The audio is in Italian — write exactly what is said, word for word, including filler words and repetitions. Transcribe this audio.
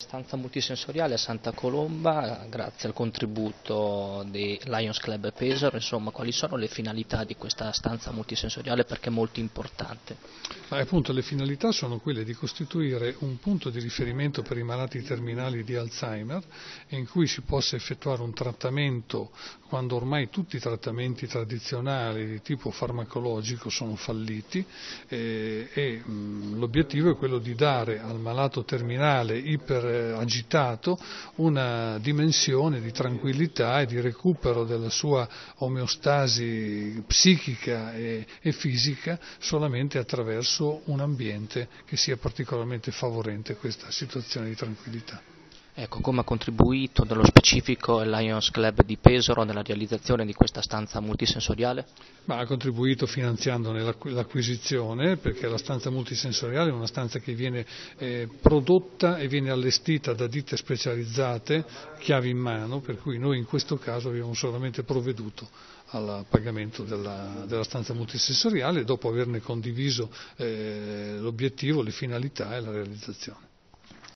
stanza multisensoriale a Santa Colomba, grazie al contributo dei Lions Club Pesaro, insomma, quali sono le finalità di questa stanza multisensoriale, perché è molto importante? Ma appunto le finalità sono quelle di costituire un punto di riferimento per i malati terminali di Alzheimer, in cui si possa effettuare un trattamento quando ormai tutti i trattamenti tradizionali di tipo farmacologico sono falliti, eh, e mh, l'obiettivo è quello di dare al malato terminale iperagitato una dimensione di tranquillità e di recupero della sua omeostasi psichica e, e fisica solamente attraverso un ambiente che sia particolarmente favorente a questa situazione di tranquillità. Ecco, come ha contribuito nello specifico il Lions Club di Pesaro nella realizzazione di questa stanza multisensoriale? Ma ha contribuito finanziandone l'acquisizione, perché la stanza multisensoriale è una stanza che viene eh, prodotta e viene allestita da ditte specializzate, chiavi in mano, per cui noi in questo caso abbiamo solamente provveduto al pagamento della, della stanza multisensoriale dopo averne condiviso eh, l'obiettivo, le finalità e la realizzazione.